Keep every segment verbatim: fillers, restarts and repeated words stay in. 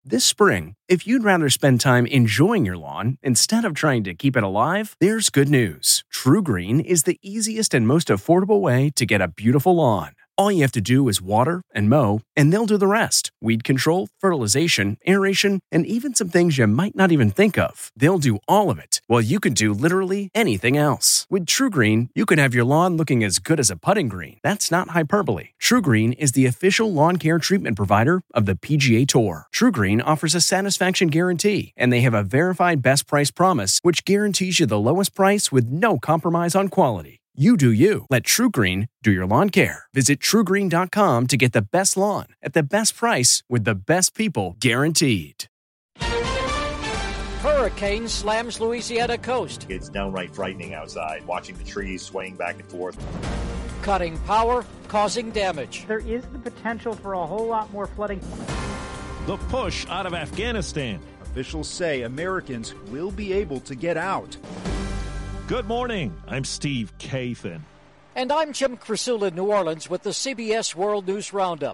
This spring, if you'd rather spend time enjoying your lawn instead of trying to keep it alive, there's good news. TruGreen is the easiest and most affordable way to get a beautiful lawn. All you have to do is water and mow, and they'll do the rest. Weed control, fertilization, aeration, and even some things you might not even think of. They'll do all of it, while you can do literally anything else. With TruGreen, you can have your lawn looking as good as a putting green. That's not hyperbole. TruGreen is the official lawn care treatment provider of the P G A Tour. TruGreen offers a satisfaction guarantee, and they have a verified best price promise, which guarantees you the lowest price with no compromise on quality. You do you. Let TruGreen do your lawn care. Visit True Green dot com to get the best lawn at the best price with the best people guaranteed. Hurricane slams Louisiana coast. It's downright frightening outside, watching the trees swaying back and forth. Cutting power, causing damage. There is the potential for a whole lot more flooding. The push out of Afghanistan. Officials say Americans will be able to get out. Good morning. I'm Steve Kathan. And I'm Jim Krasula in New Orleans with the C B S World News Roundup.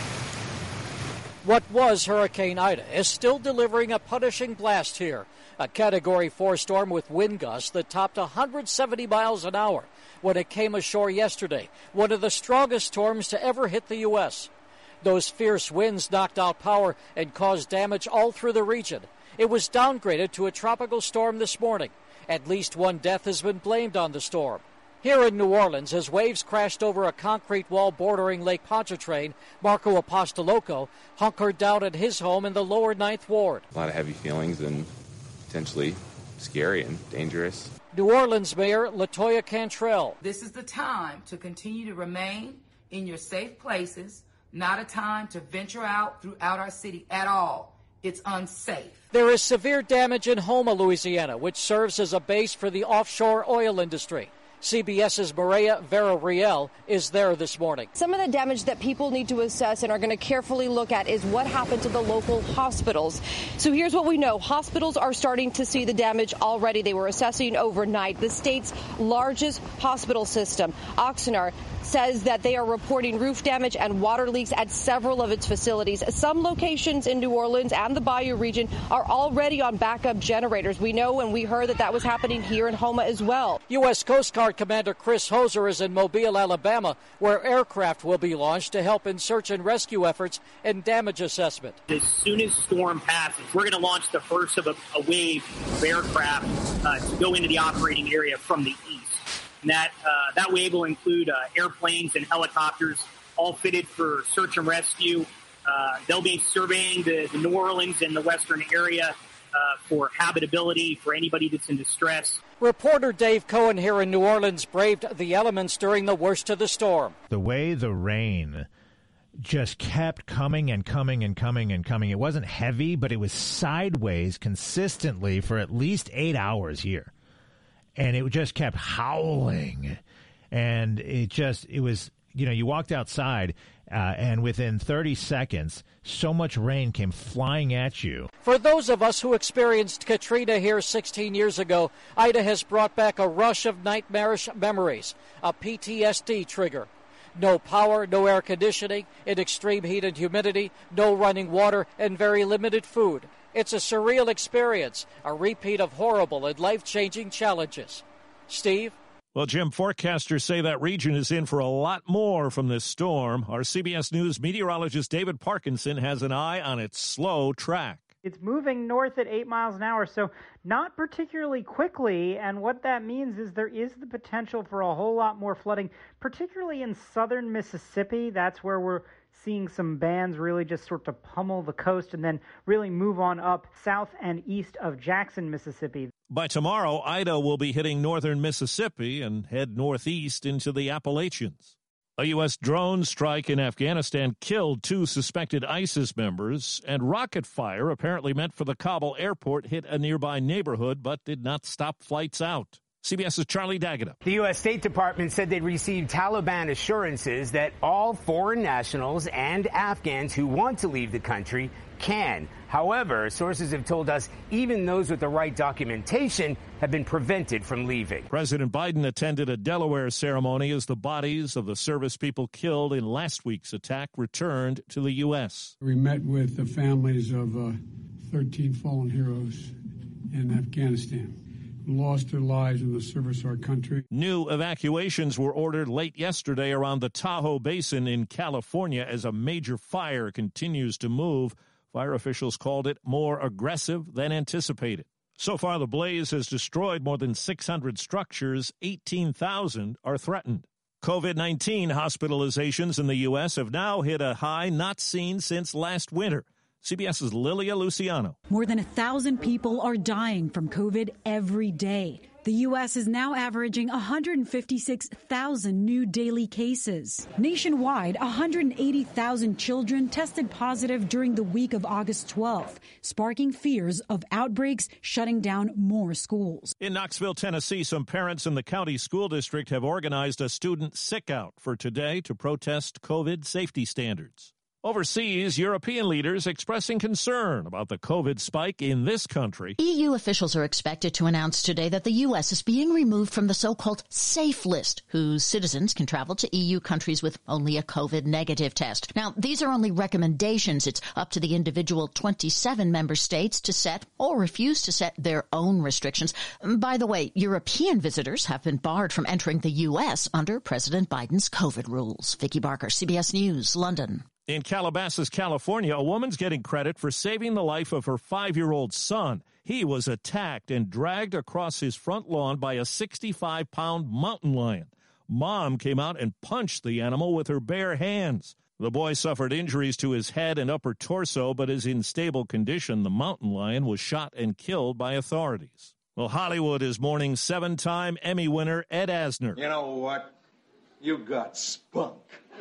What was Hurricane Ida is still delivering a punishing blast here. A Category four storm with wind gusts that topped one hundred seventy miles an hour when it came ashore yesterday. One of the strongest storms to ever hit the U S. Those fierce winds knocked out power and caused damage all through the region. It was downgraded to a tropical storm this morning. At least one death has been blamed on the storm. Here in New Orleans, as waves crashed over a concrete wall bordering Lake Pontchartrain, Marco Apostoloco hunkered down at his home in the lower Ninth Ward. A lot of heavy feelings and potentially scary and dangerous. New Orleans Mayor LaToya Cantrell. This is the time to continue to remain in your safe places, not a time to venture out throughout our city at all. It's unsafe. There is severe damage in Houma, Louisiana, which serves as a base for the offshore oil industry. CBS's Maria Vera-Riel is there this morning. Some of the damage that people need to assess and are going to carefully look at is what happened to the local hospitals. So here's what we know. Hospitals are starting to see the damage already. They were assessing overnight. The state's largest hospital system, Oxnard, says that they are reporting roof damage and water leaks at several of its facilities. Some locations in New Orleans and the Bayou region are already on backup generators. We know and we heard that that was happening here in Houma as well. U S Coast Guard Commander Chris Hoser is in Mobile, Alabama, where aircraft will be launched to help in search and rescue efforts and damage assessment. As soon as storm passes, we're going to launch the first of a, a wave of aircraft uh, to go into the operating area from the east. And that, uh, that wave will include uh, airplanes and helicopters, all fitted for search and rescue. Uh, they'll be surveying the, the New Orleans and the western area uh, for habitability for anybody that's in distress. Reporter Dave Cohen here in New Orleans braved the elements during the worst of the storm. The way the rain just kept coming and coming and coming and coming. It wasn't heavy, but it was sideways consistently for at least eight hours here. And it just kept howling. And it just, it was, you know, you walked outside uh, and within thirty seconds, so much rain came flying at you. For those of us who experienced Katrina here sixteen years ago, Ida has brought back a rush of nightmarish memories, a P T S D trigger. No power, no air conditioning, in extreme heat and humidity, no running water, and very limited food. It's a surreal experience, a repeat of horrible and life-changing challenges. Steve? Well, Jim, forecasters say that region is in for a lot more from this storm. Our C B S News meteorologist David Parkinson has an eye on its slow track. It's moving north at eight miles an hour, so not particularly quickly, and what that means is there is the potential for a whole lot more flooding, particularly in southern Mississippi. That's where we're seeing some bands really just sort of pummel the coast and then really move on up south and east of Jackson, Mississippi. By tomorrow, Ida will be hitting northern Mississippi and head northeast into the Appalachians. A U S drone strike in Afghanistan killed two suspected ISIS members, and rocket fire, apparently meant for the Kabul airport, hit a nearby neighborhood but did not stop flights out. CBS's Charlie D'Agata. The U S. State Department said they'd received Taliban assurances that all foreign nationals and Afghans who want to leave the country can. However, sources have told us even those with the right documentation have been prevented from leaving. President Biden attended a Delaware ceremony as the bodies of the service people killed in last week's attack returned to the U S. We met with the families of uh, thirteen fallen heroes in Afghanistan who lost their lives in the service of our country. New evacuations were ordered late yesterday around the Tahoe Basin in California as a major fire continues to move. Fire officials called it more aggressive than anticipated. So far, the blaze has destroyed more than six hundred structures. eighteen thousand are threatened. COVID nineteen hospitalizations in the U S have now hit a high not seen since last winter. CBS's Lilia Luciano. More than a thousand people are dying from COVID every day. The U S is now averaging one hundred fifty-six thousand new daily cases. Nationwide, one hundred eighty thousand children tested positive during the week of August twelfth, sparking fears of outbreaks shutting down more schools. In Knoxville, Tennessee, some parents in the county school district have organized a student sick-out for today to protest COVID safety standards. Overseas, European leaders expressing concern about the COVID spike in this country. E U officials are expected to announce today that the U S is being removed from the so-called safe list, whose citizens can travel to E U countries with only a COVID negative test. Now, these are only recommendations. It's up to the individual twenty-seven member states to set or refuse to set their own restrictions. By the way, European visitors have been barred from entering the U S under President Biden's COVID rules. Vicki Barker, C B S News, London. In Calabasas, California, a woman's getting credit for saving the life of her five-year-old son. He was attacked and dragged across his front lawn by a sixty-five pound mountain lion. Mom came out and punched the animal with her bare hands. The boy suffered injuries to his head and upper torso, but is in stable condition. The mountain lion was shot and killed by authorities. Well, Hollywood is mourning seven-time Emmy winner Ed Asner. You know what? You got spunk.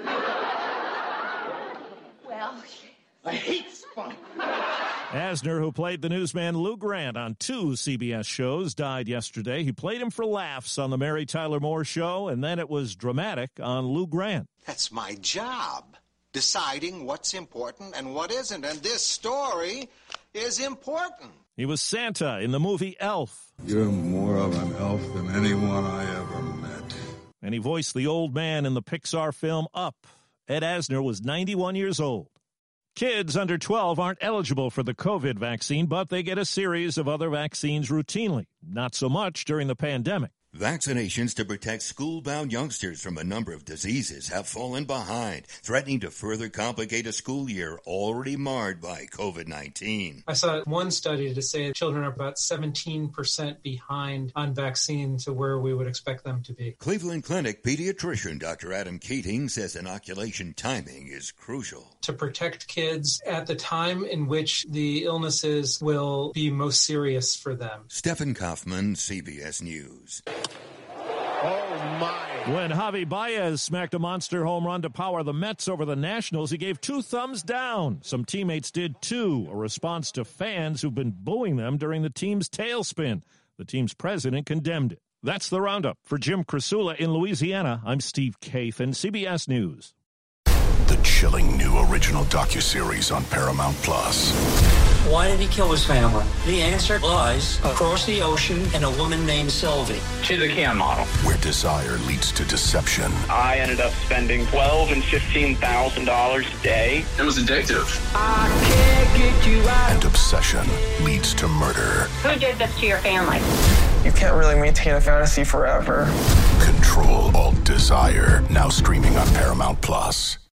Well, I hate spunk. Asner, who played the newsman Lou Grant on two C B S shows, died yesterday. He played him for laughs on the Mary Tyler Moore Show, and then it was dramatic on Lou Grant. That's my job, deciding what's important and what isn't, and this story is important. He was Santa in the movie Elf. You're more of an elf than anyone I ever met. And he voiced the old man in the Pixar film Up. Ed Asner was ninety-one years old. Kids under twelve aren't eligible for the COVID vaccine, but they get a series of other vaccines routinely. Not so much during the pandemic. Vaccinations to protect school-bound youngsters from a number of diseases have fallen behind, threatening to further complicate a school year already marred by COVID nineteen. I saw one study to say children are about seventeen percent behind on vaccine to where we would expect them to be. Cleveland Clinic pediatrician Doctor Adam Keating says inoculation timing is crucial. To protect kids at the time in which the illnesses will be most serious for them. Stephen Kaufman, C B S News. Oh, my. When Javi Baez smacked a monster home run to power the Mets over the Nationals, he gave two thumbs down. Some teammates did too, a response to fans who've been booing them during the team's tailspin. The team's president condemned it. That's the roundup. For Jim Krasula in Louisiana, I'm Steve Kathan, C B S News. The chilling new original docuseries on Paramount Plus. Why did he kill his family? The answer lies across the ocean in a woman named Sylvie. She's a Ken model. Where desire leads to deception. I ended up spending twelve thousand dollars and fifteen thousand dollars a day. It was addictive. I can't get you out. And obsession leads to murder. Who did this to your family? You can't really maintain a fantasy forever. Control Alt Desire, now streaming on Paramount Plus.